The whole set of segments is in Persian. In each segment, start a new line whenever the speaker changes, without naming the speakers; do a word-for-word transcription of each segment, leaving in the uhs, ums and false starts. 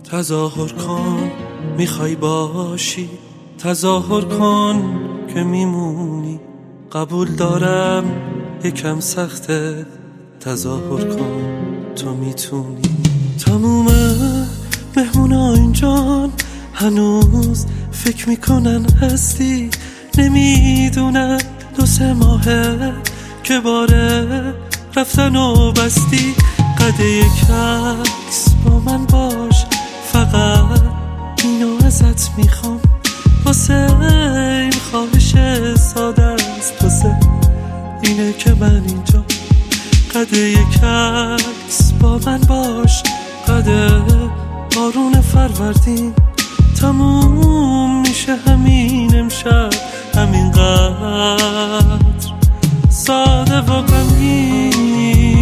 تظاهر کن میخوای باشی، تظاهر کن که میمونی. قبول دارم یکم سخته، تظاهر کن تو میتونی. تموم مهمونا اینجان هنوز فکر میکنن هستی، نمیدونن دو سه ماهه که باره رفتن و بستی. قده یک عکس با من باش، فقط اینو ازت میخوام، واسه این خواهش ساده است، واسه اینه که من اینجا. قده یک عکس با من باش، قده بارون فروردین تموم میشه همین امشب، همین قدر ساده و غمگین.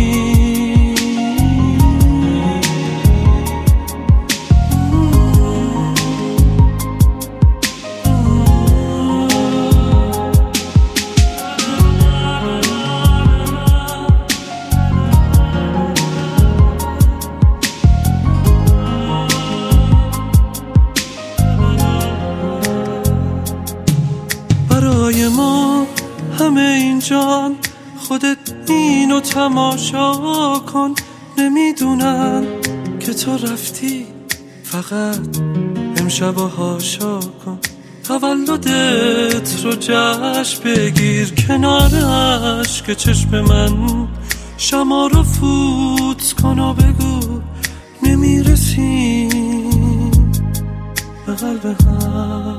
برای ما همه اینجان خودت اینو تماشا کن، نمیدونن که تو رفتی، فقط امشب و هاشا کن. تولدت رو جشن بگیر کنارش که چشم من، شما رو فوت کن و بگو نمیرسیم به قلب هم.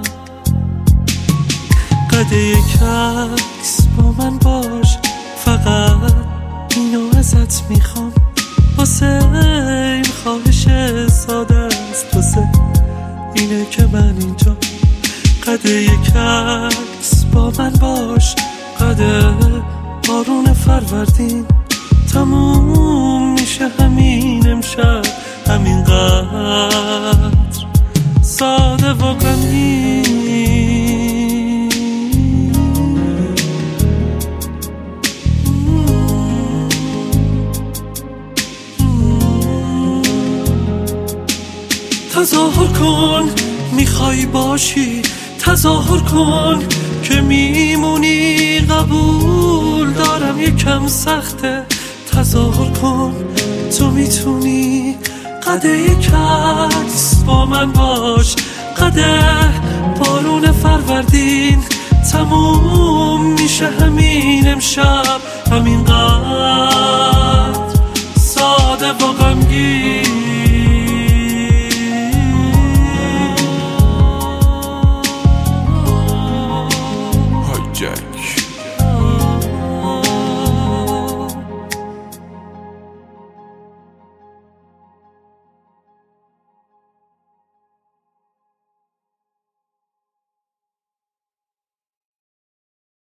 قده یک عکس با من باش، فقط اینو ازت میخوام، واسه این خواهش ساده است، واسه اینه که من اینجا. قده یک عکس با من باش، قده بارون فروردین تموم میشه همین امشب، همین قدر ساده و غمگین. تظاهر کن میخوای باشی، تظاهر کن که میمونی. قبول دارم یکم سخته، تظاهر کن تو میتونی. قده یک عکس با من باش، قده بارون فروردین تموم میشه همین امشب، همین قدر